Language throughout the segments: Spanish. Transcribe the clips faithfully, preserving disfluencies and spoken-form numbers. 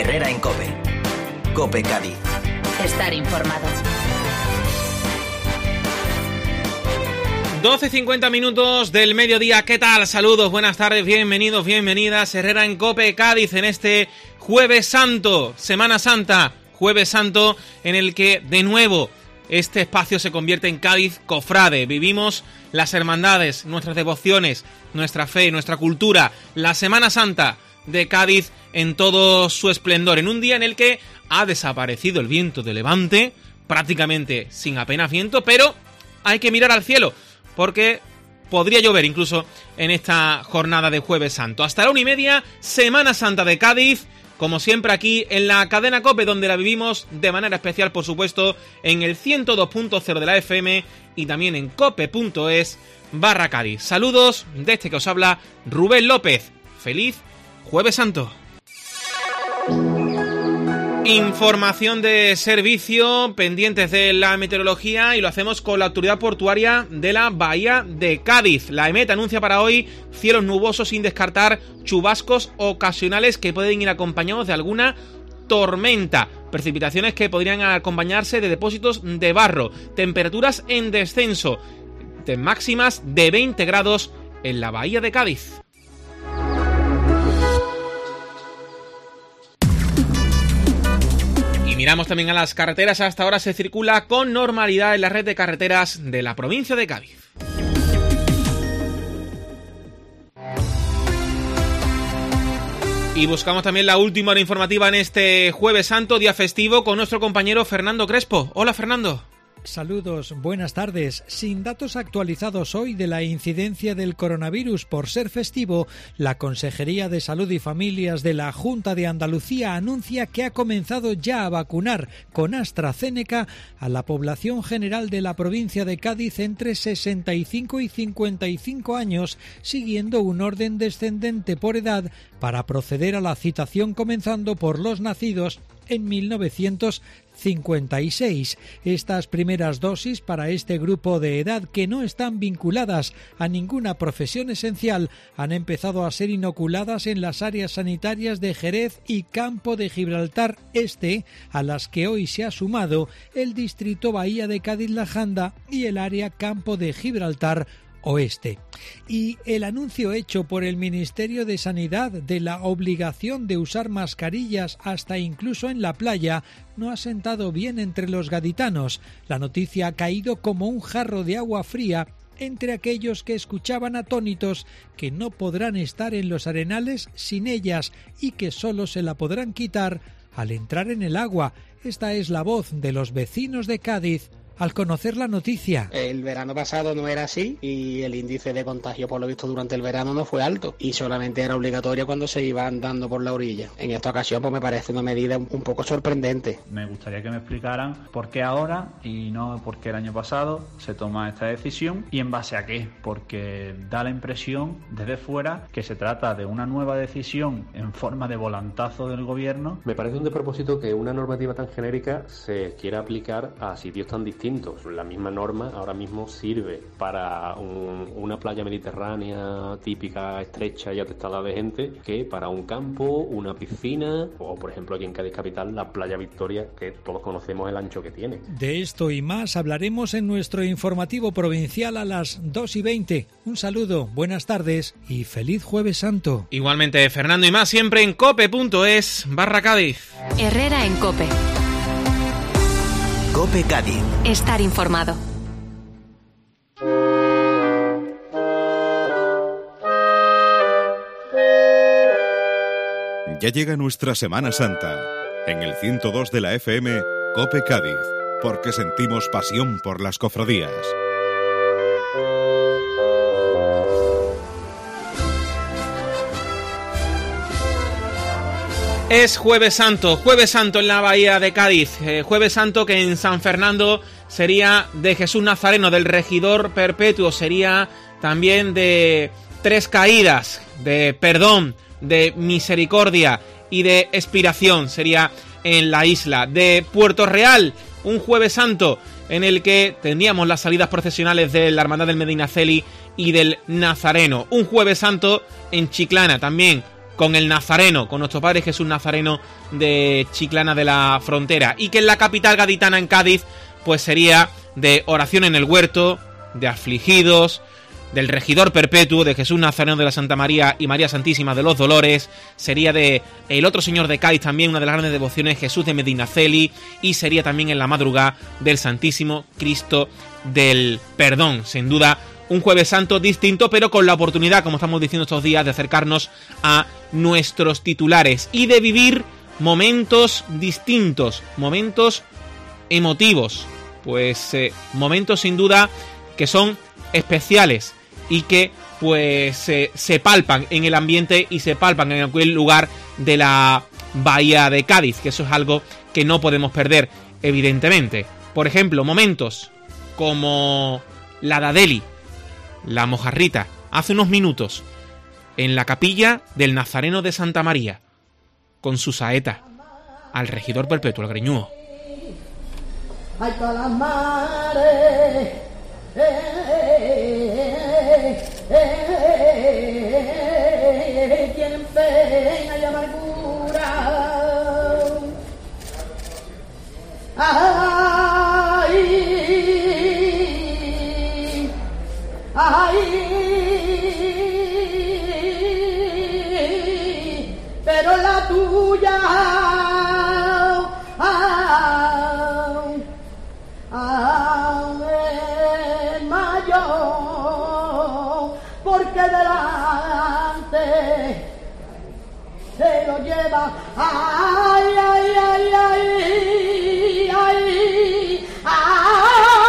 Herrera en COPE. COPE Cádiz. Estar informado. doce cincuenta minutos del mediodía. ¿Qué tal? Saludos, buenas tardes, bienvenidos, bienvenidas. Herrera en COPE Cádiz en este Jueves Santo, Semana Santa. Jueves Santo en el que de nuevo este espacio se convierte en Cádiz Cofrade. Vivimos las hermandades, nuestras devociones, nuestra fe, nuestra cultura, la Semana Santa de Cádiz en todo su esplendor, en un día en el que ha desaparecido el viento de levante, prácticamente sin apenas viento, pero hay que mirar al cielo, porque podría llover incluso en esta jornada de Jueves Santo. Hasta la una y media, Semana Santa de Cádiz, como siempre aquí en la cadena COPE, donde la vivimos de manera especial, por supuesto, en el ciento dos punto cero de la F M y también en cope.es barra Cádiz. Saludos de este que os habla Rubén López. Feliz Jueves Santo. Información de servicio, pendientes de la meteorología, y lo hacemos con la autoridad portuaria de la Bahía de Cádiz. La EMET anuncia para hoy cielos nubosos sin descartar chubascos ocasionales que pueden ir acompañados de alguna tormenta. Precipitaciones que podrían acompañarse de depósitos de barro. Temperaturas en descenso, de máximas de veinte grados en la Bahía de Cádiz. Miramos también a las carreteras. Hasta ahora se circula con normalidad en la red de carreteras de la provincia de Cádiz. Y buscamos también la última hora informativa en este Jueves Santo, día festivo, con nuestro compañero Fernando Crespo. Hola, Fernando. Saludos, buenas tardes. Sin datos actualizados hoy de la incidencia del coronavirus por ser festivo, la Consejería de Salud y Familias de la Junta de Andalucía anuncia que ha comenzado ya a vacunar con AstraZeneca a la población general de la provincia de Cádiz entre sesenta y cinco y cincuenta y cinco años, siguiendo un orden descendente por edad para proceder a la citación comenzando por los nacidos en mil novecientos cincuenta y seis. Estas primeras dosis para este grupo de edad, que no están vinculadas a ninguna profesión esencial, han empezado a ser inoculadas en las áreas sanitarias de Jerez y Campo de Gibraltar Este, a las que hoy se ha sumado el distrito Bahía de Cádiz-La Janda y el área Campo de Gibraltar Oeste. Y el anuncio hecho por el Ministerio de Sanidad de la obligación de usar mascarillas hasta incluso en la playa no ha sentado bien entre los gaditanos. La noticia ha caído como un jarro de agua fría entre aquellos que escuchaban atónitos que no podrán estar en los arenales sin ellas y que solo se la podrán quitar al entrar en el agua. Esta es la voz de los vecinos de Cádiz al conocer la noticia. El verano pasado no era así y el índice de contagio, por lo visto, durante el verano no fue alto y solamente era obligatorio cuando se iba andando por la orilla. En esta ocasión pues me parece una medida un poco sorprendente. Me gustaría que me explicaran por qué ahora y no por qué el año pasado se toma esta decisión y en base a qué, porque da la impresión desde fuera que se trata de una nueva decisión en forma de volantazo del gobierno. Me parece un despropósito que una normativa tan genérica se quiera aplicar a sitios tan distintos. La misma norma ahora mismo sirve para un, una playa mediterránea típica, estrecha y atestada de gente, que para un campo, una piscina o, por ejemplo, aquí en Cádiz capital, la playa Victoria, que todos conocemos el ancho que tiene. De esto y más hablaremos en nuestro informativo provincial a las dos y veinte. Un saludo, buenas tardes y feliz Jueves Santo. Igualmente, Fernando, y más siempre en cope.es barra Cádiz. Herrera en COPE. COPE Cádiz. Estar informado. Ya llega nuestra Semana Santa. En el ciento dos de la F M, COPE Cádiz, porque sentimos pasión por las cofradías. Es Jueves Santo, Jueves Santo en la Bahía de Cádiz, eh, Jueves Santo que en San Fernando sería de Jesús Nazareno, del Regidor Perpetuo, sería también de Tres Caídas, de perdón, de misericordia y de expiración, sería en la isla de Puerto Real, un Jueves Santo en el que tendríamos las salidas procesionales de la Hermandad del Medinaceli y del Nazareno, un Jueves Santo en Chiclana también, con el Nazareno, con nuestro Padre Jesús Nazareno de Chiclana de la Frontera, y que en la capital gaditana, en Cádiz, pues sería de oración en el huerto, de afligidos, del regidor perpetuo, de Jesús Nazareno de la Santa María y María Santísima de los Dolores, sería de el otro señor de Cádiz también, una de las grandes devociones, Jesús de Medinaceli, y sería también en la madrugada del Santísimo Cristo del Perdón. Sin duda, un Jueves Santo distinto, pero con la oportunidad, como estamos diciendo estos días, de acercarnos a nuestros titulares y de vivir momentos distintos, momentos emotivos, pues eh, momentos sin duda que son especiales y que pues eh, se palpan en el ambiente y se palpan en aquel lugar de la bahía de Cádiz, que eso es algo que no podemos perder, evidentemente. Por ejemplo, momentos como la de Adeli, la mojarrita, hace unos minutos, en la capilla del Nazareno de Santa María, con su saeta, al regidor perpetuo, al greñúo. Ay, todas las mares, eh, eh, eh, tienen pena y amargura. Ay, ay, pero la tuya, ay, ay, es mayor, porque delante se lo lleva. Ay, ay, ay, ay, ay, ay.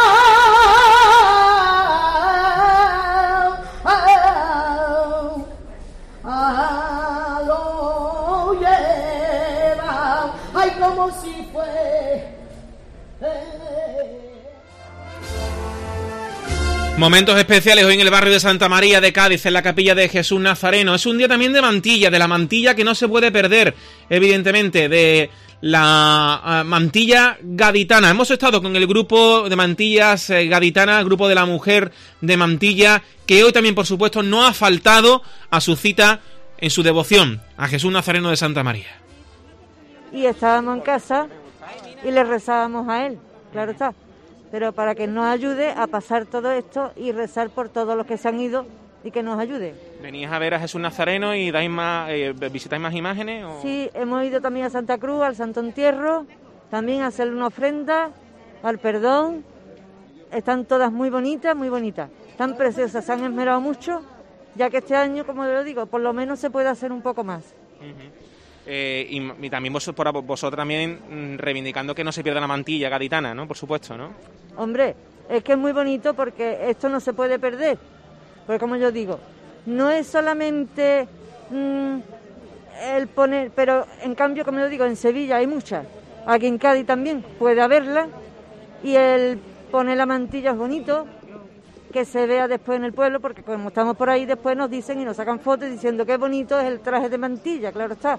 Como si fue. Momentos especiales hoy en el barrio de Santa María de Cádiz, en la capilla de Jesús Nazareno. Es un día también de mantilla, de la mantilla que no se puede perder, evidentemente, de la uh, mantilla gaditana. Hemos estado con el grupo de mantillas eh, gaditana, el grupo de la mujer de mantilla, que hoy también, por supuesto, no ha faltado a su cita en su devoción a Jesús Nazareno de Santa María. Y estábamos en casa y le rezábamos a él, claro está, pero para que nos ayude a pasar todo esto y rezar por todos los que se han ido y que nos ayude. ¿Venís a ver a Jesús Nazareno y dais más, eh, visitáis más imágenes? ¿O? Sí, hemos ido también a Santa Cruz, al Santo Entierro, también a hacerle una ofrenda, al perdón. Están todas muy bonitas, muy bonitas, están preciosas, se han esmerado mucho, ya que este año, como lo digo, por lo menos se puede hacer un poco más. Uh-huh. Eh, y, y también vos, por, vosotros también mmm, reivindicando que no se pierda la mantilla gaditana, ¿no? Por supuesto, ¿no? Hombre, es que es muy bonito porque esto no se puede perder. Porque como yo digo, no es solamente mmm, el poner, pero en cambio, como yo digo, en Sevilla hay muchas, aquí en Cádiz también puede haberla, y el poner la mantilla es bonito, que se vea después en el pueblo, porque como estamos por ahí después nos dicen y nos sacan fotos diciendo qué bonito es el traje de mantilla, claro está.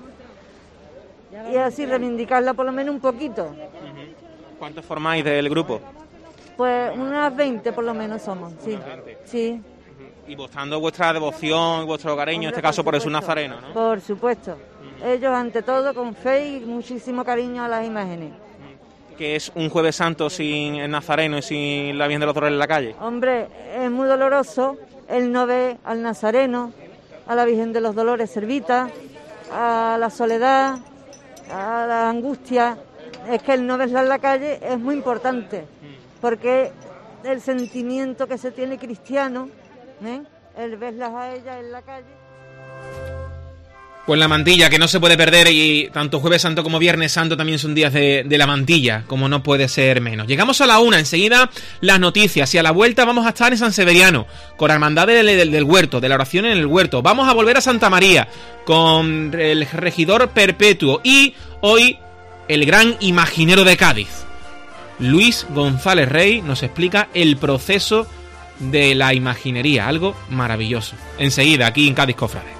Y así reivindicarla por lo menos un poquito. Uh-huh. ¿Cuántos formáis del grupo? Pues unas veinte por lo menos somos, sí. Sí. Uh-huh. Y mostrando vuestra devoción, vuestro cariño, en este caso por Jesús Nazareno, ¿no? Por supuesto. Uh-huh. Ellos ante todo con fe y muchísimo cariño a las imágenes. Uh-huh. ¿Que es un Jueves Santo sin el Nazareno y sin la Virgen de los Dolores en la calle? Hombre, es muy doloroso el no ver al Nazareno, a la Virgen de los Dolores servita, a la soledad, a la angustia. Es que el no verla en la calle es muy importante, porque el sentimiento que se tiene cristiano, ¿eh? El verlas a ellas en la calle. Pues la mantilla, que no se puede perder, y tanto Jueves Santo como Viernes Santo también son días de, de la mantilla, como no puede ser menos. Llegamos a la una, enseguida las noticias, y a la vuelta vamos a estar en San Severiano, con la hermandad del, del, del huerto, de la oración en el huerto. Vamos a volver a Santa María, con el regidor perpetuo, y hoy el gran imaginero de Cádiz, Luis González Rey, nos explica el proceso de la imaginería, algo maravilloso. Enseguida, aquí en Cádiz Cofrades.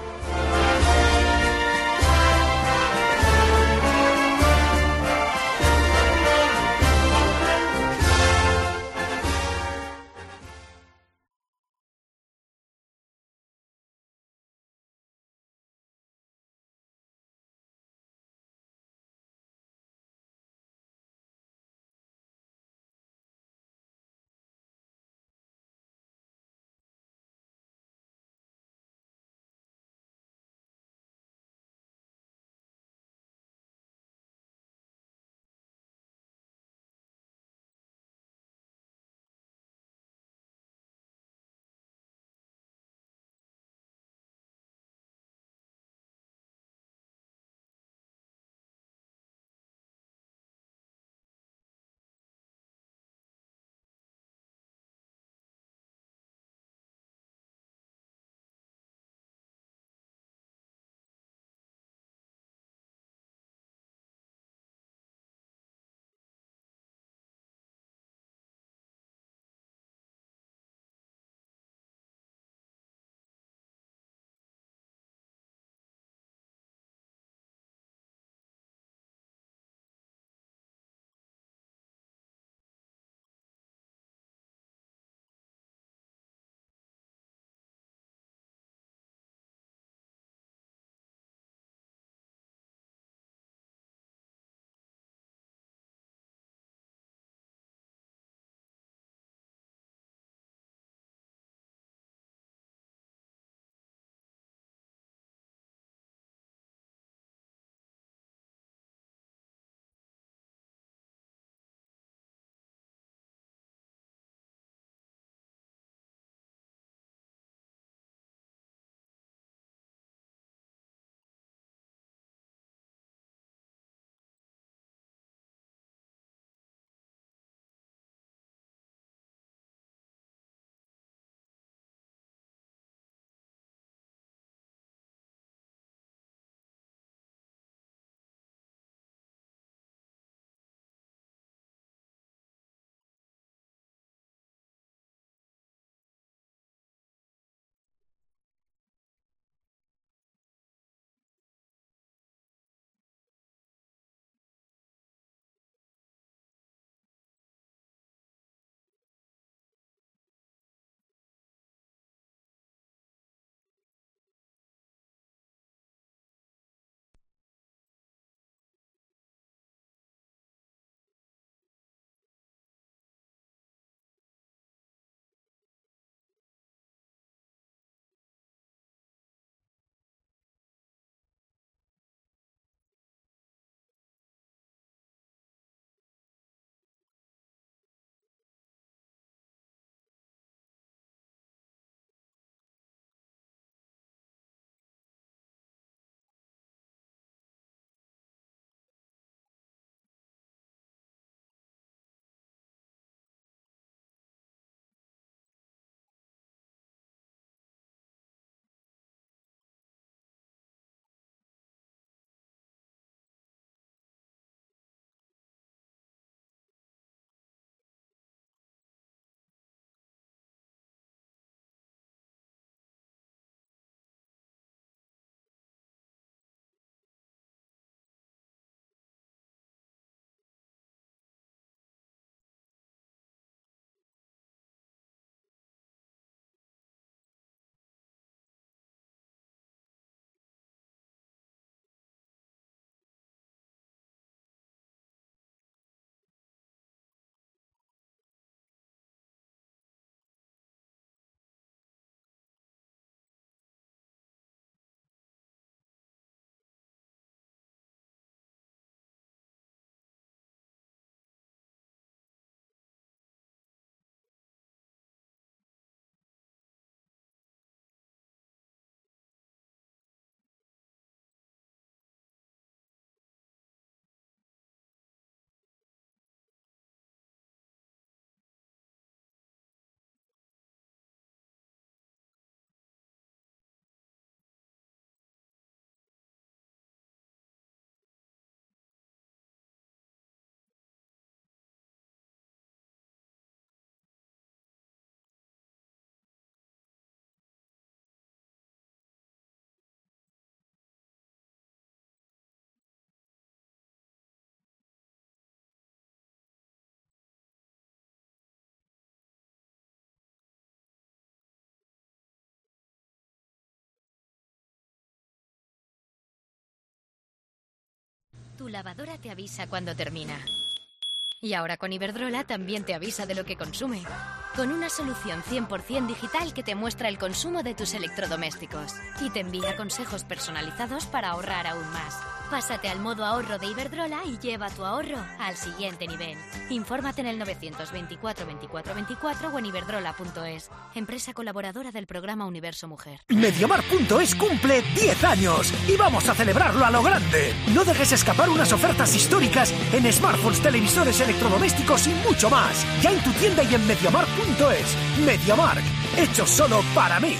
Tu lavadora te avisa cuando termina. Y ahora con Iberdrola también te avisa de lo que consume. Con una solución cien por ciento digital que te muestra el consumo de tus electrodomésticos y te envía consejos personalizados para ahorrar aún más. Pásate al modo ahorro de Iberdrola y lleva tu ahorro al siguiente nivel. Infórmate en el novecientos veinticuatro veinticuatro veinticuatro o en iberdrola punto es. Empresa colaboradora del programa Universo Mujer. Mediamar punto es cumple diez años y vamos a celebrarlo a lo grande. No dejes escapar unas ofertas históricas en smartphones, televisores, electrodomésticos y mucho más. Ya en tu tienda y en mediamar punto es. Mediamar, hecho solo para mí.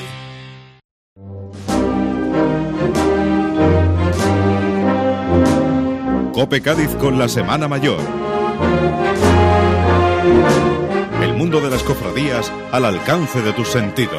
COPE Cádiz con la Semana Mayor. El mundo de las cofradías al alcance de tus sentidos.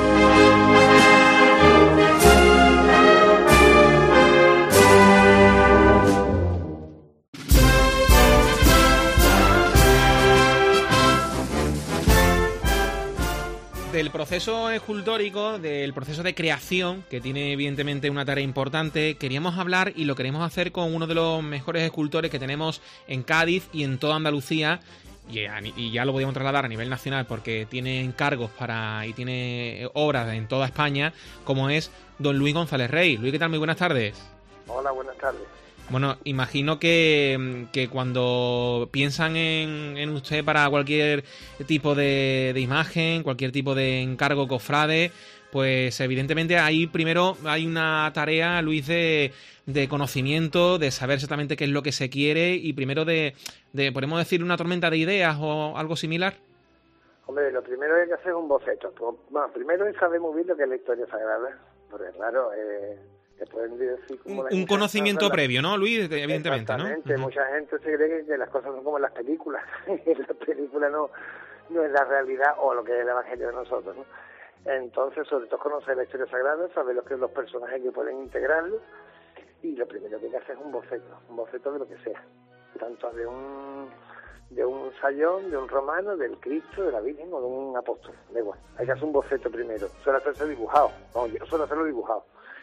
Del proceso escultórico, del proceso de creación, que tiene evidentemente una tarea importante, queríamos hablar y lo queremos hacer con uno de los mejores escultores que tenemos en Cádiz y en toda Andalucía, y, a, y ya lo podíamos trasladar a nivel nacional porque tiene encargos para y tiene obras en toda España, como es don Luis González Rey. Luis, ¿qué tal? Muy buenas tardes. Hola, buenas tardes. Bueno, imagino que, que cuando piensan en, en usted para cualquier tipo de, de imagen, cualquier tipo de encargo cofrade, pues evidentemente ahí primero hay una tarea, Luis, de, de conocimiento, de saber exactamente qué es lo que se quiere y primero de, de, podemos decir, una tormenta de ideas o algo similar. Hombre, lo primero que hay que hacer es un boceto. Bueno, primero es saber muy bien lo que es la historia sagrada, porque claro... Eh... Te pueden decir como un, un conocimiento previo, ¿no, Luis? Evidentemente, ¿no? Exactamente. Uh-huh. Mucha gente se cree que, que las cosas son como en las películas. Y la película no, no es la realidad o lo que es el evangelio de nosotros, ¿no? Entonces, sobre todo conocer la historia sagrada, saber lo que los personajes que pueden integrarlo. Y lo primero que hay que hacer es un boceto. Un boceto de lo que sea. Tanto de un de un sayón, de un romano, del Cristo, de la Virgen o de un apóstol. Da igual. Hay que hacer un boceto primero. Suele hacerse dibujado. Vamos, yo suelo hacerlo dibujado.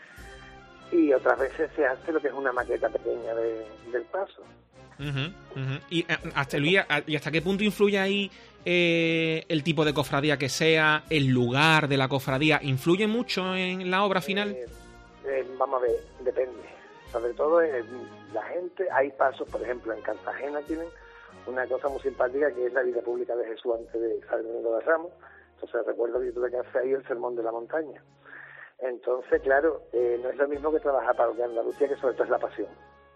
Y otras veces se hace lo que es una maqueta pequeña de, del paso. Uh-huh, uh-huh. ¿Y hasta, Luis, ¿y hasta qué punto influye ahí eh, el tipo de cofradía que sea, el lugar de la cofradía? ¿Influye mucho en la obra final? Eh, eh, vamos a ver, depende. Sobre todo eh, la gente, hay pasos, por ejemplo, en Cartagena tienen una cosa muy simpática que es la vida pública de Jesús antes de San Domingo de Ramos. Entonces recuerdo que yo tuve que hacer ahí el sermón de la montaña. Entonces, claro, eh, no es lo mismo que trabajar para lo que Andalucía, que sobre todo es la pasión.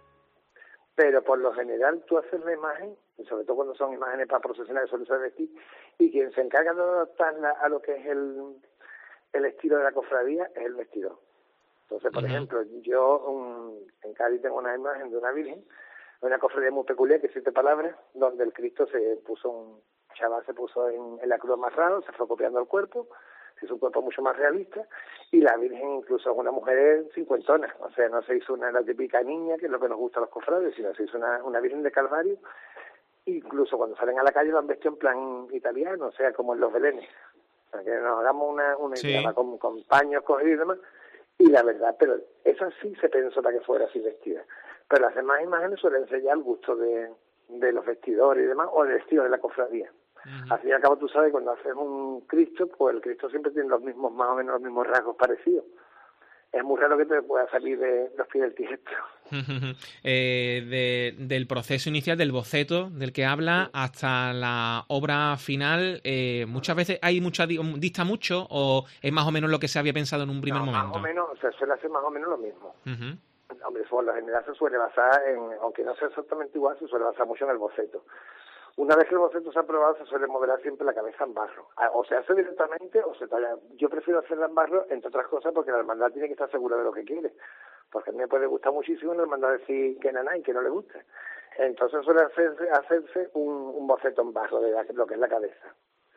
Pero por lo general tú haces la imagen, y sobre todo cuando son imágenes para procesionar que suele ser vestir, y quien se encarga de adaptarla a lo que es el, el estilo de la cofradía es el vestidor. Entonces, por uh-huh. ejemplo, yo um, en Cádiz tengo una imagen de una virgen, una cofradía muy peculiar, que siete palabras, donde el Cristo se puso, un chaval se puso en, en la cruz amarrado, se fue copiando el cuerpo, se hizo un cuerpo mucho más realista, y la Virgen incluso es una mujer cincuentona, o sea, no se hizo una la típica niña, que es lo que nos gusta a los cofrades, sino se hizo una, una Virgen de Calvario, incluso cuando salen a la calle lo han vestido en plan italiano, o sea, como en los belenes, para que nos hagamos una, una sí. idea, con, con paños cogidos y demás, y la verdad, pero eso sí se pensó para que fuera así vestida, pero las demás imágenes suelen ser ya al gusto de, de los vestidores y demás, o el vestido de la cofradía. Uh-huh. Al fin y al cabo, tú sabes, cuando haces un Cristo, pues el Cristo siempre tiene los mismos, más o menos los mismos rasgos parecidos. Es muy raro que te pueda salir de los pies del tiesto. eh, de, del proceso inicial, del boceto del que habla, sí. hasta la obra final, eh, muchas veces hay mucha dista mucho, o es más o menos lo que se había pensado en un primer no, momento. Más o menos, o sea, suele hacer más o menos lo mismo. Uh-huh. Hombre, por lo general se suele basar en, aunque no sea exactamente igual, se suele basar mucho en el boceto. Una vez que el boceto se ha aprobado, se suele modelar siempre la cabeza en barro. O se hace directamente o se talla. Yo prefiero hacerla en barro, entre otras cosas, porque la hermandad tiene que estar segura de lo que quiere. Porque a mí me puede gustar muchísimo la hermandad decir que nada y que no le gusta. Entonces suele hacerse, hacerse un, un boceto en barro de la, lo que es la cabeza.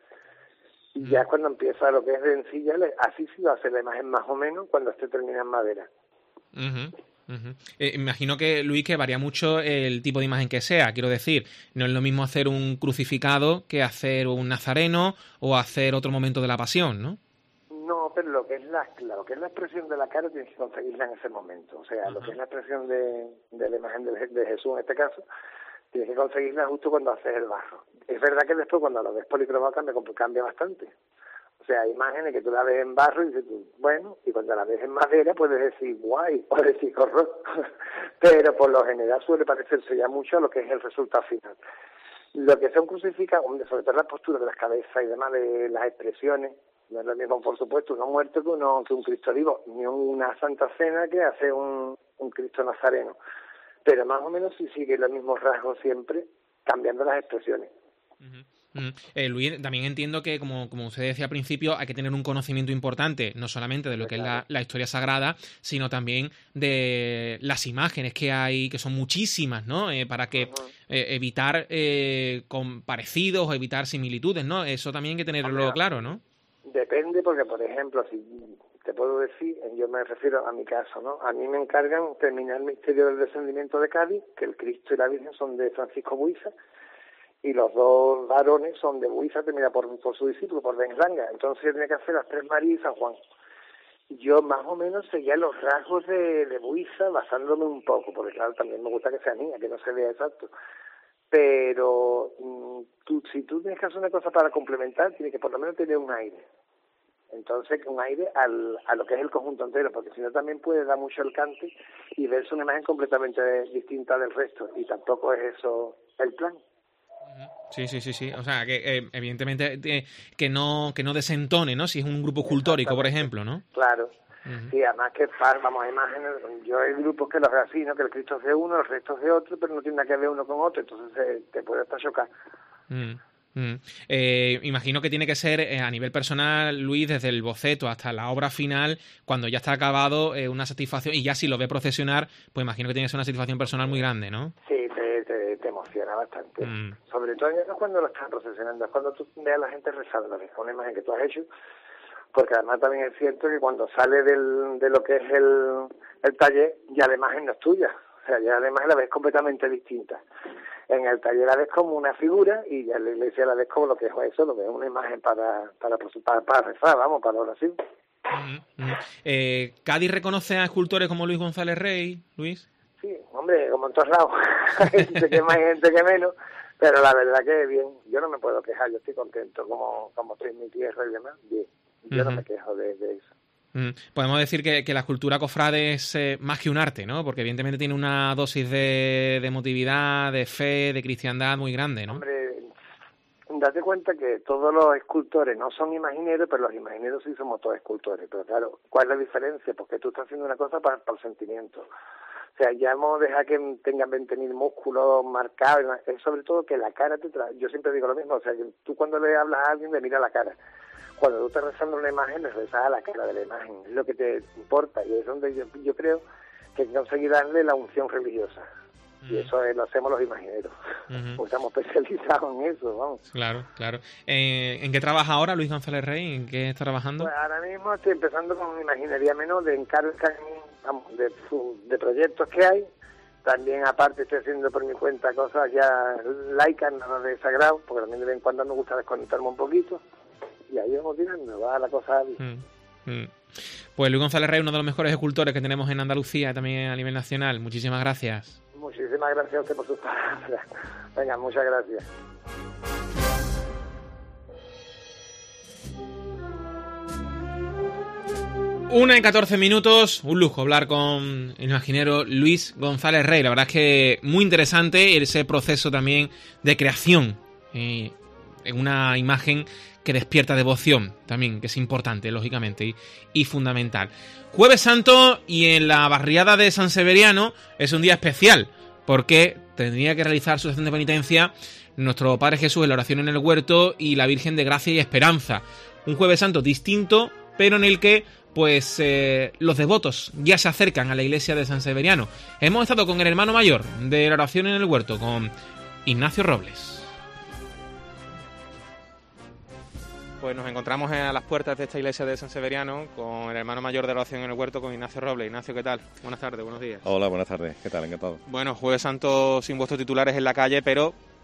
Y ya cuando empieza lo que es de encilla, así sí va a hacer la imagen más o menos cuando esté terminada en madera. Uh-huh. Uh-huh. Eh, imagino que, Luis, que varía mucho el tipo de imagen que sea. Quiero decir, no es lo mismo hacer un crucificado que hacer un nazareno o hacer otro momento de la pasión, ¿no? No, No, pero lo que es la lo que es la expresión de la cara tienes que conseguirla en ese momento. O sea, uh-huh. lo que es la expresión de, de la imagen de, de Jesús en este caso, tienes que conseguirla justo cuando haces el barro. Es verdad que después cuando lo ves policromado cambia, cambia bastante. O sea, hay imágenes que tú la ves en barro y dices tú, bueno, y cuando la ves en madera puedes decir guay o decir horror. Pero por lo general suele parecerse ya mucho a lo que es el resultado final. Lo que son crucificados, sobre todo la postura de las cabezas y demás, de las expresiones, no es lo mismo, por supuesto, uno muerto que, uno, que un Cristo vivo, ni una Santa Cena que hace un, un Cristo nazareno. Pero más o menos sí sigue los mismos rasgos siempre, cambiando las expresiones. Uh-huh. Uh-huh. Eh, Luis, también entiendo que, como, como usted decía al principio, hay que tener un conocimiento importante, no solamente de lo que claro. es la, la historia sagrada, sino también de las imágenes que hay, que son muchísimas, ¿no? Eh, para que uh-huh. eh, evitar eh, con parecidos o evitar similitudes, ¿no? Eso también hay que tenerlo Hombre, claro, ¿no? Depende, porque, por ejemplo, si te puedo decir, yo me refiero a mi caso, ¿no? A mí me encargan terminar el misterio del descendimiento de Cádiz, que el Cristo y la Virgen son de Francisco Buiza, y los dos varones son de Buiza, termina por, por su discípulo, por Benlanga. Entonces yo tenía que hacer las tres Marías y San Juan. Yo más o menos seguía los rasgos de, de Buiza, basándome un poco, porque claro, también me gusta que sea niña, que no se vea exacto. Pero mmm, tú, si tú tienes que hacer una cosa para complementar, tienes que por lo menos tener un aire. Entonces, un aire al, a lo que es el conjunto entero, porque si no también puede dar mucho el cante y verse una imagen completamente distinta del resto, y tampoco es eso el plan. Sí, sí, sí, sí. O sea, que eh, evidentemente eh, que no que no desentone, ¿no? Si es un grupo escultórico, por ejemplo, ¿no? Claro. Uh-huh. Sí, además que, vamos, a imágenes, yo hay grupos que los veo así, ¿no? Que el Cristo es de uno, el resto es de otro, pero no tiene nada que ver uno con otro, entonces eh, te puede hasta chocar. Uh-huh. Mm. Eh, imagino que tiene que ser eh, a nivel personal, Luis, desde el boceto hasta la obra final, cuando ya está acabado, eh, una satisfacción, y ya si lo ve procesionar, pues imagino que tiene que ser una satisfacción personal muy grande, ¿no? Sí, te, te, te emociona bastante. Mm. Sobre todo no cuando lo están procesionando, es cuando tú veas a la gente rezando, es una imagen que tú has hecho, porque además también es cierto que cuando sale del, de lo que es el, el taller, ya la imagen no es tuya, o sea, ya además la ves completamente distinta. En el taller la ves como una figura y ya en la iglesia la ves como lo que es eso, lo que es una imagen para para para, para rezar, vamos, para oración. Uh-huh. Uh-huh. Eh, ¿Cádiz reconoce a escultores como Luis González Rey, Luis? Sí, hombre, como en todos lados. Hay gente que más, hay gente que menos, pero la verdad que bien, yo no me puedo quejar, yo estoy contento como, como estoy en mi tierra y demás, bien, yo uh-huh. no me quejo de, de eso. Mm. Podemos decir que, que la escultura cofrade es eh, más que un arte, ¿no? Porque evidentemente tiene una dosis de, de emotividad, de fe, de cristiandad muy grande, ¿no? Hombre, date cuenta que todos los escultores no son imagineros, pero los imagineros sí somos todos escultores. Pero claro, ¿cuál es la diferencia? Porque tú estás haciendo una cosa para, para el sentimiento. O sea, ya hemos dejado que tengan veinte mil músculos marcados. Es sobre todo que la cara te trae. Yo siempre digo lo mismo, o sea, que tú cuando le hablas a alguien le mira la cara. Cuando tú estás rezando una imagen, le rezas a la cara de la imagen, es lo que te importa, y es donde yo, yo creo que hay que conseguir darle la unción religiosa. Uh-huh. Y eso es, lo hacemos los imagineros, uh-huh. porque estamos especializados en eso, vamos. Claro, claro. Eh, ¿En qué trabaja ahora Luis González Rey? ¿En qué está trabajando? Pues ahora mismo estoy empezando con imaginería menor, de encargos, vamos, de, de proyectos que hay. También, aparte, estoy haciendo por mi cuenta cosas ya laicas, no de sagrado, porque también de vez en cuando me gusta desconectarme un poquito. Y ahí vamos tirando, va la cosa bien. Mm, mm. Pues Luis González Rey, uno de los mejores escultores que tenemos en Andalucía, también a nivel nacional. Muchísimas gracias. Muchísimas gracias a usted por sus palabras. Venga, muchas gracias. Una y catorce minutos, un lujo hablar con el imaginero Luis González Rey. La verdad es que muy interesante ese proceso también de creación eh, en una imagen que despierta devoción también, que es importante, lógicamente, y, y fundamental. Jueves Santo, y en la barriada de San Severiano es un día especial, porque tendría que realizar su acción de penitencia nuestro Padre Jesús en la oración en el huerto y la Virgen de Gracia y Esperanza. Un Jueves Santo distinto, pero en el que pues eh, los devotos ya se acercan a la iglesia de San Severiano. Hemos estado con el hermano mayor de la oración en el huerto, con Ignacio Robles. Pues nos encontramos a las puertas de esta iglesia de San Severiano con el hermano mayor de la oración en el huerto, con Ignacio Robles. Ignacio, ¿qué tal? Buenas tardes, buenos días. Hola, buenas tardes. ¿Qué tal? Encantado. Bueno, Jueves Santo sin vuestros titulares en la calle, pero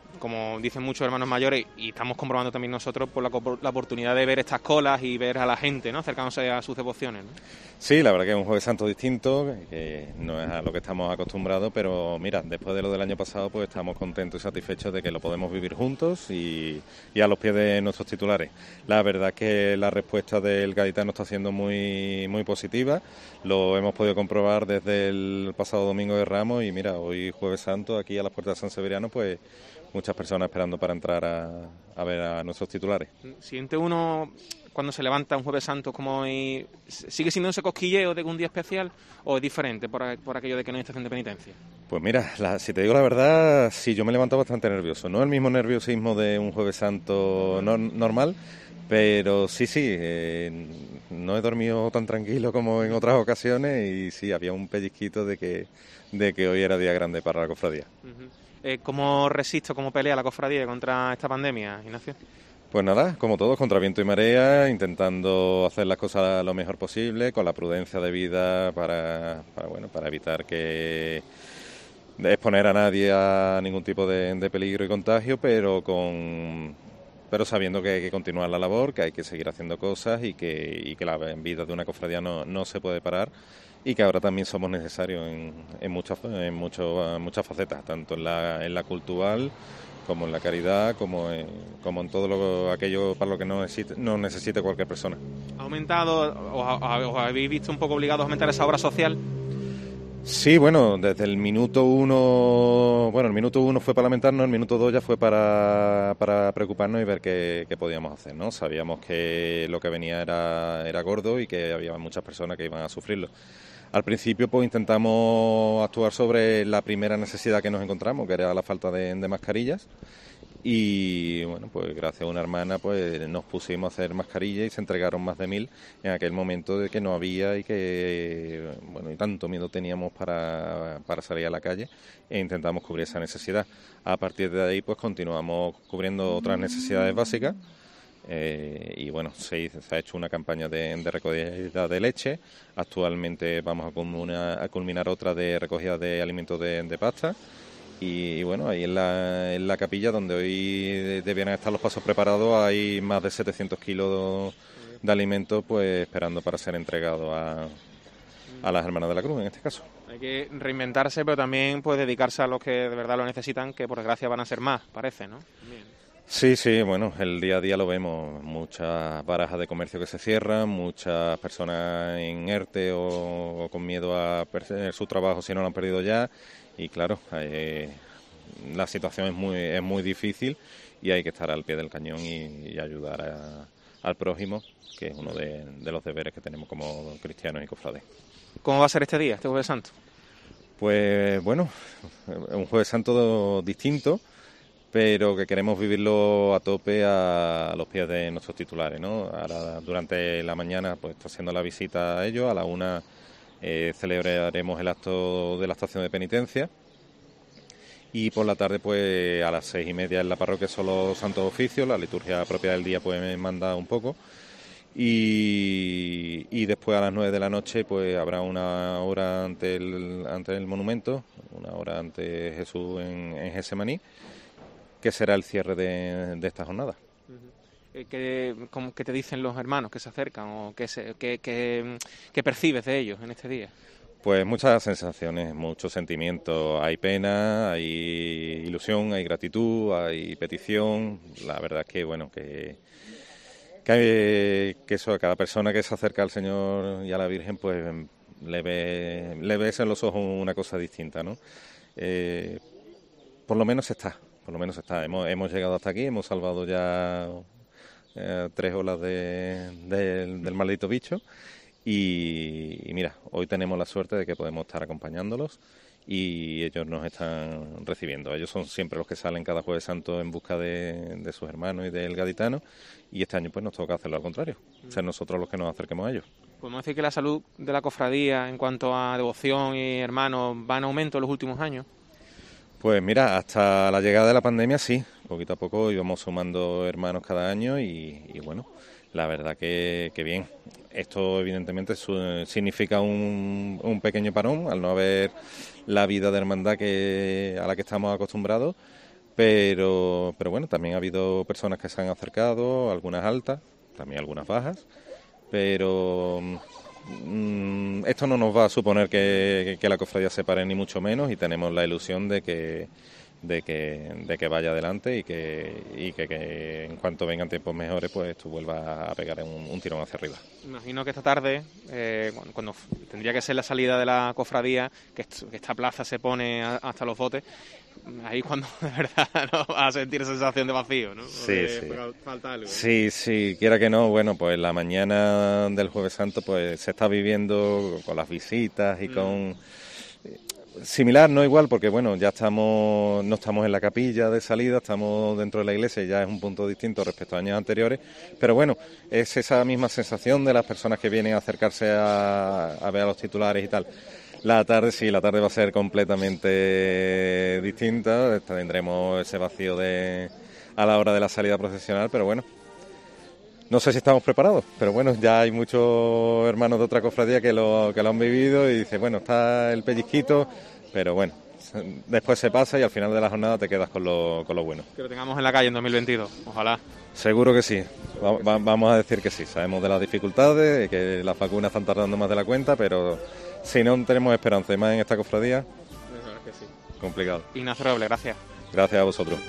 como dicen muchos hermanos mayores, y estamos comprobando también nosotros, por la, la oportunidad de ver estas colas y ver a la gente, ¿no?, acercándose a sus devociones, ¿no? Sí, la verdad que es un Jueves Santo distinto, que no es a lo que estamos acostumbrados, pero mira, después de lo del año pasado, pues estamos contentos y satisfechos de que lo podemos vivir juntos y, y a los pies de nuestros titulares. La verdad es que la respuesta del gaditano está siendo muy, muy positiva, lo hemos podido comprobar desde el pasado domingo de Ramos y mira, hoy Jueves Santo, aquí a las puertas de San Severiano, pues muchas personas esperando para entrar a, a ver a nuestros titulares. ¿Siente uno cuando se levanta un Jueves Santo como hoy, sigue siendo ese cosquilleo de un día especial o es diferente por, por aquello de que no hay estación de penitencia? Pues mira, la, si te digo la verdad, sí, yo me levanto bastante nervioso. No el mismo nerviosismo de un Jueves Santo no, normal, pero sí, sí, eh, no he dormido tan tranquilo como en otras ocasiones y sí, había un pellizquito de que, de que hoy era día grande para la cofradía. Uh-huh. Eh, ¿Cómo resiste, cómo pelea la cofradía contra esta pandemia, Ignacio? Pues nada, como todos, contra viento y marea, intentando hacer las cosas lo mejor posible, con la prudencia debida para, para, bueno, para evitar que exponer a nadie a ningún tipo de, de peligro y contagio, pero con pero sabiendo que hay que continuar la labor, que hay que seguir haciendo cosas y que, y que la vida de una cofradía no, no se puede parar. Y que ahora también somos necesarios en, en, muchas, en, mucho, en muchas facetas, tanto en la, en la cultural, como en la caridad, como en, como en todo lo, aquello para lo que no necesite, no necesite cualquier persona. ¿Ha aumentado, os, os habéis visto un poco obligados a aumentar esa obra social? Sí, bueno, desde el minuto uno, bueno, el minuto uno fue para lamentarnos, el minuto dos ya fue para, para preocuparnos y ver qué, qué podíamos hacer, ¿no? Sabíamos que lo que venía era, era gordo y que había muchas personas que iban a sufrirlo. Al principio pues intentamos actuar sobre la primera necesidad que nos encontramos, que era la falta de, de mascarillas, y bueno, pues gracias a una hermana pues nos pusimos a hacer mascarillas y se entregaron más de mil en aquel momento de que no había y que, bueno, y tanto miedo teníamos para, para salir a la calle e intentamos cubrir esa necesidad. A partir de ahí pues continuamos cubriendo otras necesidades básicas. Eh, y bueno, se, se ha hecho una campaña de, de recogida de leche. Actualmente vamos a culminar, a culminar otra de recogida de alimentos de, de pasta. Y, y bueno, ahí en la, en la capilla donde hoy debían estar los pasos preparados hay más de setecientos kilos de alimentos pues esperando para ser entregados a, a las Hermanas de la Cruz en este caso. Hay que reinventarse, pero también pues dedicarse a los que de verdad lo necesitan, que por desgracia van a ser más, parece, ¿no? Bien. Sí, sí, bueno, el día a día lo vemos, muchas barajas de comercio que se cierran, muchas personas en ERTE o, o con miedo a perder su trabajo si no lo han perdido ya, y claro, eh, la situación es muy es muy difícil y hay que estar al pie del cañón y, y ayudar a, al prójimo, que es uno de, de los deberes que tenemos como cristianos y cofrades. ¿Cómo va a ser este día, este Jueves Santo? Pues bueno, un Jueves Santo distinto, pero que queremos vivirlo a tope a, a los pies de nuestros titulares, ¿no? Ahora durante la mañana pues está haciendo la visita a ellos, a la una eh, celebraremos el acto de la estación de penitencia y por la tarde pues a las seis y media en la parroquia son los santos oficios, la liturgia propia del día pues me manda un poco y, y después a las nueve de la noche pues habrá una hora ante el, ante el monumento, una hora ante Jesús en, en Getsemaní, que será el cierre de, de esta jornada. Uh-huh. ¿Qué, cómo, ¿Qué te dicen los hermanos que se acercan o qué, se, qué, qué, qué percibes de ellos en este día? Pues muchas sensaciones, muchos sentimientos. Hay pena, hay ilusión, hay gratitud, hay petición. La verdad es que, bueno, que, que, que eso, a cada persona que se acerca al Señor y a la Virgen, pues le ve, le ves en los ojos una cosa distinta, ¿no? Eh, por lo menos está. Por lo menos está. Hemos, hemos llegado hasta aquí, hemos salvado ya eh, tres olas de, de, del maldito bicho y, y mira, hoy tenemos la suerte de que podemos estar acompañándolos y ellos nos están recibiendo. Ellos son siempre los que salen cada Jueves Santo en busca de, de sus hermanos y del gaditano y este año pues nos toca hacerlo al contrario, ser nosotros los que nos acerquemos a ellos. ¿Podemos decir que la salud de la cofradía en cuanto a devoción y hermanos va en aumento en los últimos años? Pues mira, hasta la llegada de la pandemia sí, poquito a poco íbamos sumando hermanos cada año y, y bueno, la verdad que, que bien. Esto evidentemente su, significa un, un pequeño parón al no haber la vida de hermandad que, a la que estamos acostumbrados, pero, pero bueno, también ha habido personas que se han acercado, algunas altas, también algunas bajas, pero mmm, esto no nos va a suponer que, que la cofradía se pare ni mucho menos, y tenemos la ilusión de que de que de que vaya adelante y que y que, que en cuanto vengan tiempos mejores, pues esto vuelva a pegar un, un tirón hacia arriba. Imagino que esta tarde, eh, cuando, cuando tendría que ser la salida de la cofradía, que, est- que esta plaza se pone a, hasta los botes, ahí cuando de verdad no vas a sentir sensación de vacío, ¿no? Sí, de, sí. Falta algo. Sí, sí, quiera que no, bueno, pues la mañana del Jueves Santo pues se está viviendo con las visitas y mm. con... Similar, no igual, porque bueno, ya estamos, no estamos en la capilla de salida, estamos dentro de la iglesia y ya es un punto distinto respecto a años anteriores, pero bueno, es esa misma sensación de las personas que vienen a acercarse a, a ver a los titulares y tal. La tarde, sí, la tarde va a ser completamente distinta, tendremos ese vacío de a la hora de la salida procesional, pero bueno, no sé si estamos preparados, pero bueno, ya hay muchos hermanos de otra cofradía que lo, que lo han vivido y dice, bueno, está el pellizquito, pero bueno, después se pasa y al final de la jornada te quedas con lo, con lo bueno. Que lo tengamos en la calle en dos mil veintidós, ojalá. Seguro que sí, va, va, vamos a decir que sí, sabemos de las dificultades, que las vacunas están tardando más de la cuenta, pero si no tenemos esperanza y más en esta cofradía, es que sí. Complicado. Ignacio Roble, gracias. Gracias a vosotros.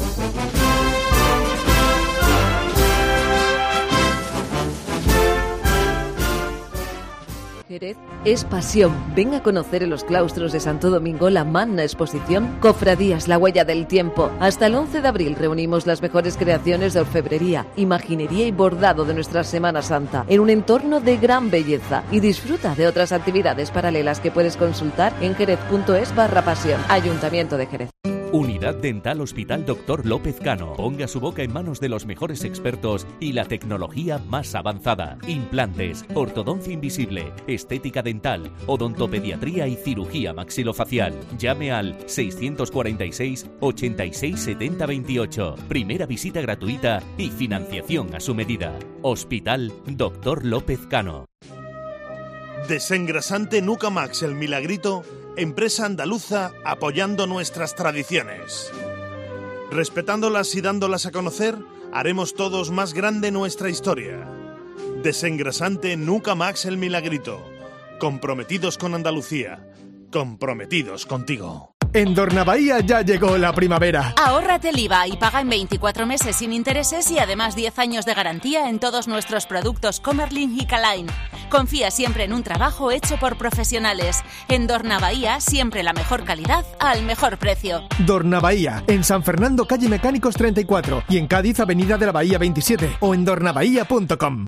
Jerez es pasión. Ven a conocer en los claustros de Santo Domingo la magna exposición Cofradías, la huella del tiempo. Hasta el once de abril reunimos las mejores creaciones de orfebrería, imaginería y bordado de nuestra Semana Santa en un entorno de gran belleza, y disfruta de otras actividades paralelas que puedes consultar en jerez.es barra pasión. Ayuntamiento de Jerez. Unidad Dental Hospital Doctor López Cano. Ponga su boca en manos de los mejores expertos y la tecnología más avanzada. Implantes, ortodoncia invisible, estética dental, odontopediatría y cirugía maxilofacial. Llame al seiscientos cuarenta y seis, ochenta y seis, setenta, veintiocho. Primera visita gratuita y financiación a su medida. Hospital Doctor López Cano. Desengrasante Nuca Max El Milagrito, empresa andaluza apoyando nuestras tradiciones. Respetándolas y dándolas a conocer, haremos todos más grande nuestra historia. Desengrasante Nuca Max El Milagrito. Comprometidos con Andalucía. Comprometidos contigo. En Dornavaía ya llegó la primavera. Ahórrate el I V A y paga en veinticuatro meses sin intereses y además diez años de garantía en todos nuestros productos Comerlin y Calain. Confía siempre en un trabajo hecho por profesionales. En Dornavaía, siempre la mejor calidad al mejor precio. Dornavaía, en San Fernando, calle Mecánicos treinta y cuatro, y en Cádiz, avenida de la Bahía veintisiete, o en dornavaía punto com.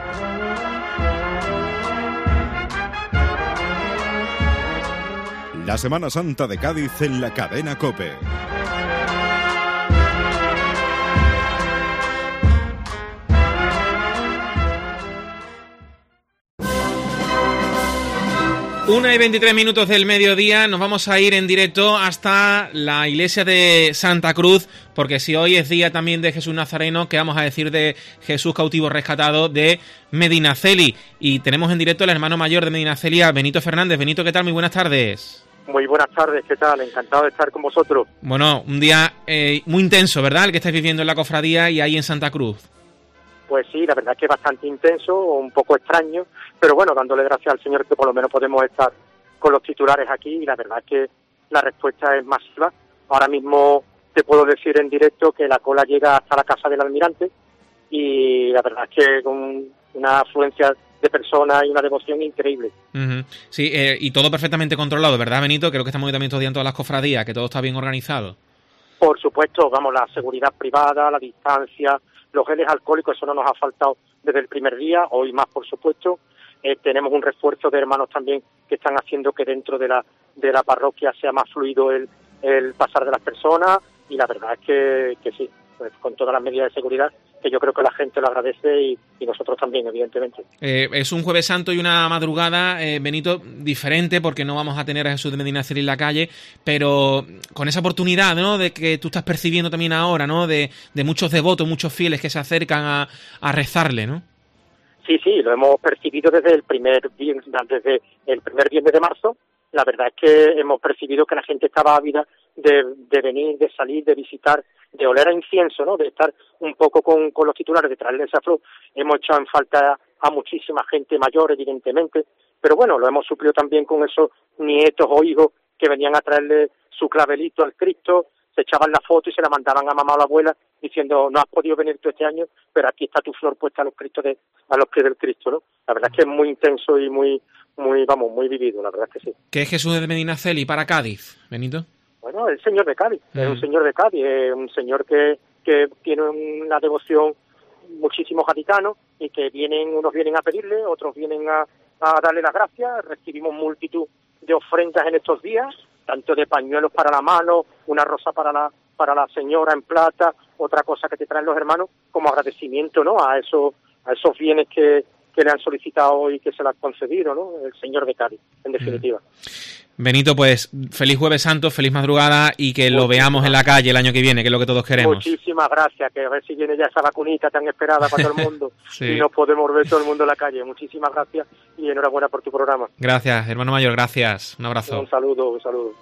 La Semana Santa de Cádiz en la cadena COPE. Una y veintitrés minutos del mediodía, nos vamos a ir en directo hasta la iglesia de Santa Cruz, porque si hoy es día también de Jesús Nazareno, ¿qué vamos a decir de Jesús cautivo rescatado de Medinaceli? Y tenemos en directo al hermano mayor de Medinaceli, a Benito Fernández. Benito, ¿qué tal? Muy buenas tardes. Muy buenas tardes, ¿qué tal? Encantado de estar con vosotros. Bueno, un día eh, muy intenso, ¿verdad?, el que estáis viviendo en la cofradía y ahí en Santa Cruz. Pues sí, la verdad es que es bastante intenso, un poco extraño, pero bueno, dándole gracias al Señor que por lo menos podemos estar con los titulares aquí, y la verdad es que la respuesta es masiva. Ahora mismo te puedo decir en directo que la cola llega hasta la casa del almirante, y la verdad es que con una afluencia de personas y una devoción increíble. Uh-huh. Sí, eh, y todo perfectamente controlado, ¿verdad, Benito? Creo que estamos también todavía en todas las cofradías, que todo está bien organizado. Por supuesto, vamos, la seguridad privada, la distancia, los geles alcohólicos, eso no nos ha faltado desde el primer día, hoy más por supuesto. Eh, tenemos un refuerzo de hermanos también que están haciendo que dentro de la de la parroquia sea más fluido el, el pasar de las personas, y la verdad es que, que sí, pues con todas las medidas de seguridad, que yo creo que la gente lo agradece y, y nosotros también, evidentemente. Eh, es un Jueves Santo y una madrugada, eh, Benito, diferente, porque no vamos a tener a Jesús de Medinaceli en la calle, pero con esa oportunidad, ¿no?, de que tú estás percibiendo también ahora, ¿no?, de, de muchos devotos, muchos fieles que se acercan a, a rezarle, ¿no? Sí, sí, lo hemos percibido desde el primer viernes, desde el primer viernes de marzo. La verdad es que hemos percibido que la gente estaba ávida de, de venir, de salir, de visitar, de oler a incienso, ¿no? De estar un poco con, con los titulares, de traerle esa flor. Hemos echado en falta a muchísima gente mayor, evidentemente, pero bueno, lo hemos suplido también con esos nietos o hijos que venían a traerle su clavelito al Cristo, se echaban la foto y se la mandaban a mamá o a la abuela diciendo, no has podido venir tú este año, pero aquí está tu flor puesta a los Cristos de, a los pies del Cristo, ¿no? La verdad es que es muy intenso y muy, muy, vamos, muy vivido, la verdad es que sí. ¿Qué es Jesús de Medinaceli para Cádiz, Benito? Bueno, el señor de Cádiz, mm. es un señor de Cádiz, es un señor que, que tiene una devoción muchísimos gaditanos y que vienen, unos vienen a pedirle, otros vienen a, a darle las gracias, recibimos multitud de ofrendas en estos días, tanto de pañuelos para la mano, una rosa para la para la señora en plata, otra cosa que te traen los hermanos, como agradecimiento, ¿no? A esos a esos bienes que, que le han solicitado y que se le han concedido, ¿no? El señor de Cádiz, en definitiva. Benito, pues feliz Jueves Santo, feliz madrugada y que lo veamos en la calle el año que viene, que es lo que todos queremos. Muchísimas gracias, que a ver si viene ya esa vacunita tan esperada para todo el mundo sí. y nos podemos ver todo el mundo en la calle. Muchísimas gracias y enhorabuena por tu programa. Gracias, hermano mayor, gracias. Un abrazo. Un saludo, un saludo.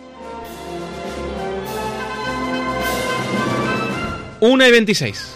una y veintiséis.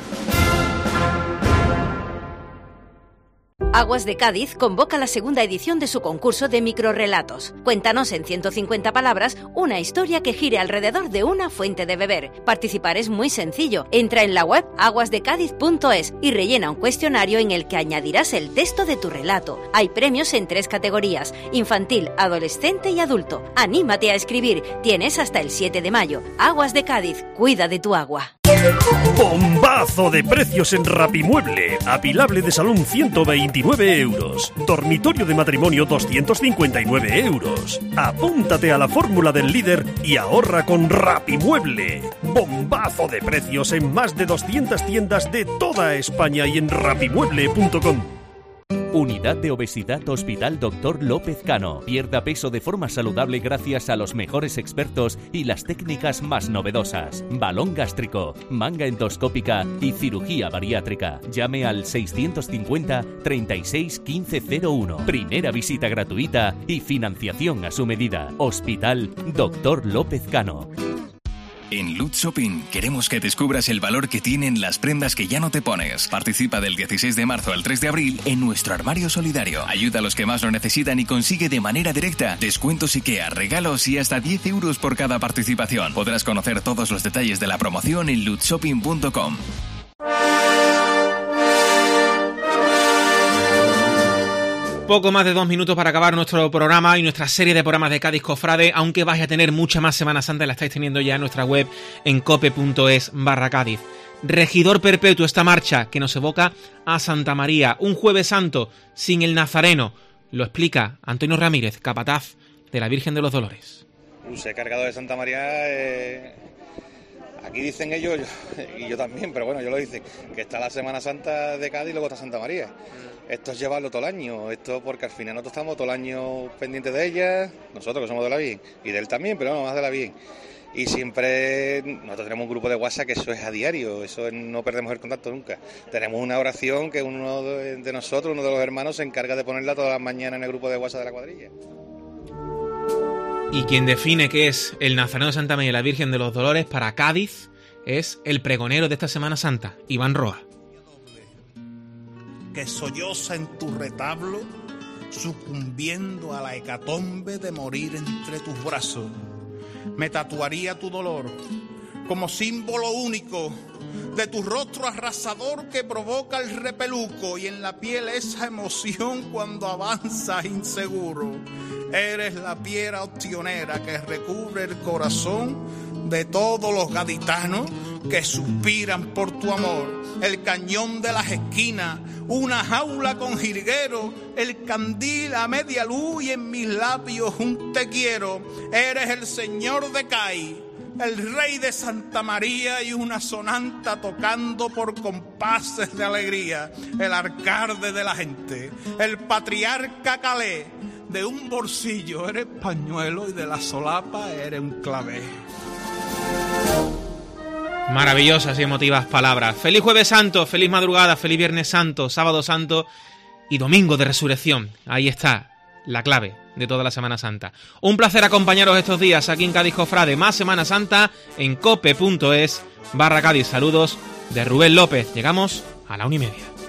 Aguas de Cádiz convoca la segunda edición de su concurso de microrrelatos. Cuéntanos en ciento cincuenta palabras una historia que gire alrededor de una fuente de beber. Participar es muy sencillo. Entra en la web aguas de cádiz punto es y rellena un cuestionario en el que añadirás el texto de tu relato. Hay premios en tres categorías: infantil, adolescente y adulto. Anímate a escribir. Tienes hasta el siete de mayo. Aguas de Cádiz, cuida de tu agua. ¡Bombazo de precios en Rapimueble! Apilable de salón ciento veintinueve euros. Dormitorio de matrimonio doscientos cincuenta y nueve euros. Apúntate a la fórmula del líder y ahorra con Rapimueble. Bombazo de precios en más de doscientas tiendas de toda España y en rapimueble punto com. Unidad de Obesidad Hospital Doctor López Cano. Pierda peso de forma saludable gracias a los mejores expertos y las técnicas más novedosas. Balón gástrico, manga endoscópica y cirugía bariátrica. Llame al seiscientos cincuenta, treinta y seis, quince cero uno. Primera visita gratuita y financiación a su medida. Hospital Doctor López Cano. En Lutz Shopping queremos que descubras el valor que tienen las prendas que ya no te pones. Participa del dieciséis de marzo al tres de abril en nuestro armario solidario. Ayuda a los que más lo necesitan y consigue de manera directa descuentos IKEA, regalos y hasta diez euros por cada participación. Podrás conocer todos los detalles de la promoción en lutz shopping punto com. Poco más de dos minutos para acabar nuestro programa y nuestra serie de programas de Cádiz Cofrade, aunque vais a tener mucha más Semana Santa, la estáis teniendo ya en nuestra web en cope punto es barra Cádiz. Regidor perpetuo, esta marcha que nos evoca a Santa María, un Jueves Santo sin el Nazareno, lo explica Antonio Ramírez, capataz de la Virgen de los Dolores. Se ha cargado de Santa María, eh, aquí dicen ellos, y yo también, pero bueno, yo lo dicen, que está la Semana Santa de Cádiz y luego está Santa María. Esto es llevarlo todo el año, esto porque al final nosotros estamos todo el año pendientes de ella, nosotros que somos de la Virgen, y de él también, pero no, más de la Virgen. Y siempre, nosotros tenemos un grupo de WhatsApp que eso es a diario, eso es, no perdemos el contacto nunca. Tenemos una oración que uno de, de nosotros, uno de los hermanos, se encarga de ponerla todas las mañanas en el grupo de WhatsApp de la cuadrilla. Y quien define qué es el Nazareno de Santa María y la Virgen de los Dolores para Cádiz es el pregonero de esta Semana Santa, Iván Roa. Que solloza en tu retablo, sucumbiendo a la hecatombe de morir entre tus brazos. Me tatuaría tu dolor como símbolo único de tu rostro arrasador que provoca el repeluco y en la piel esa emoción cuando avanzas inseguro. Eres la piedra opcionera que recubre el corazón de todos los gaditanos que suspiran por tu amor. El cañón de las esquinas, una jaula con jilguero, el candil a media luz y en mis labios un te quiero. Eres el señor de Cádiz, el rey de Santa María y una sonanta tocando por compases de alegría. El alcalde de la gente, el patriarca Calé, de un bolsillo eres pañuelo y de la solapa eres un clavé. Maravillosas y emotivas palabras. Feliz Jueves Santo, feliz madrugada, feliz Viernes Santo, Sábado Santo y Domingo de Resurrección. Ahí está la clave de toda la Semana Santa. Un placer acompañaros estos días aquí en Cádiz Cofrade. Más Semana Santa en cope punto es barra Cádiz. Saludos de Rubén López. Llegamos a la una y media.